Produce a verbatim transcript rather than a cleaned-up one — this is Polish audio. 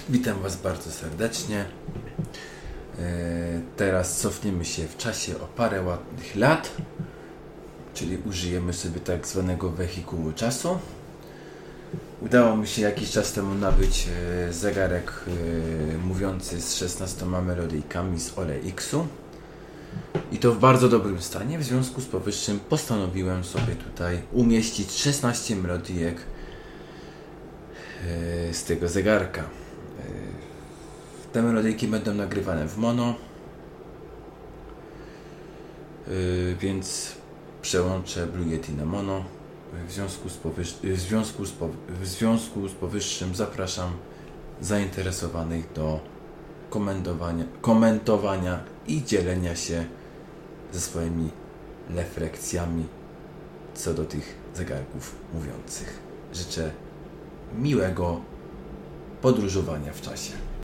Witam Was bardzo serdecznie. Teraz cofniemy się w czasie o parę ładnych lat, czyli użyjemy sobie tak zwanego wehikułu czasu. Udało mi się jakiś czas temu nabyć zegarek mówiący z szesnastoma melodyjkami z Olexu i to w bardzo dobrym stanie. W związku z powyższym postanowiłem sobie tutaj umieścić szesnaście melodyjek z tego zegarka. Te melodyjki będą nagrywane w mono, yy, więc przełączę Blue Yeti na mono. W związku z, powyż- w związku z, pow- w związku z powyższym zapraszam zainteresowanych do komentowania, komentowania i dzielenia się ze swoimi refleksjami co do tych zegarków mówiących. Życzę miłego podróżowania w czasie.